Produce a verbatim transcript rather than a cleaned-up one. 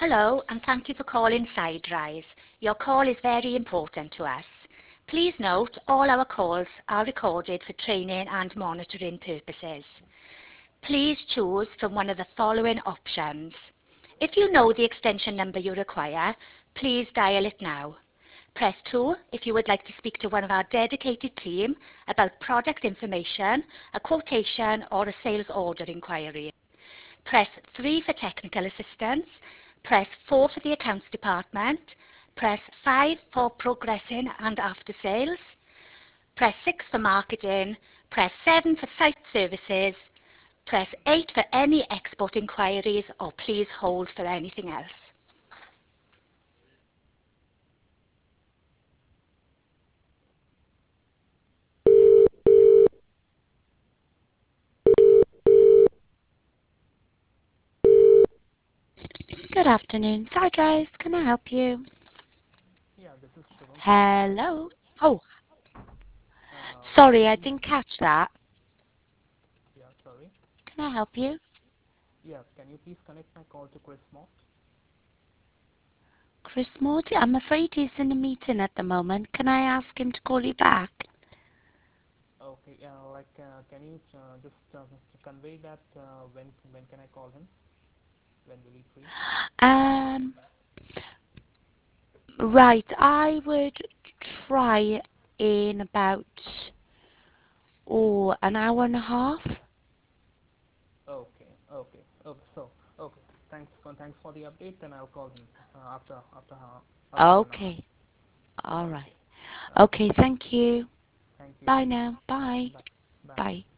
Hello, and thank you for calling Siderise. Your call is very important to us. Please note all our calls are recorded for training and monitoring purposes. Please choose from one of the following options. If you know the extension number you require, please dial it now. Press two if you would like to speak to one of our dedicated team about product information, a quotation or a sales order inquiry. Press three for technical assistance. Press four for the accounts department. Press five for progressing and after sales. Press six for marketing. Press seven for site services. Press eight for any export inquiries, or please hold for anything else. Good afternoon, Sidrise. Can I help you? Yeah, this is Shivam from Sidewise. Hello. Oh, Uh, can sorry, you I please? didn't catch that. Yeah, sorry. Can I help you? Yeah, can you please connect my call to Chris Moss? Chris Morty? I'm afraid he's in a meeting at the moment. Can I ask him to call you back? Okay. Uh, like, uh, can you uh, just uh, convey that uh, when when can I call him? When will he free? Um, right, I would try in about, oh, an hour and a half. Okay. Okay. Okay. So, okay. Thanks. For, thanks for the update. Then I'll call him uh, after after uh, after an hour. Okay, all right. Okay. Okay. Okay, thank you. Thank you. Bye now. Bye. Bye. Bye. Bye.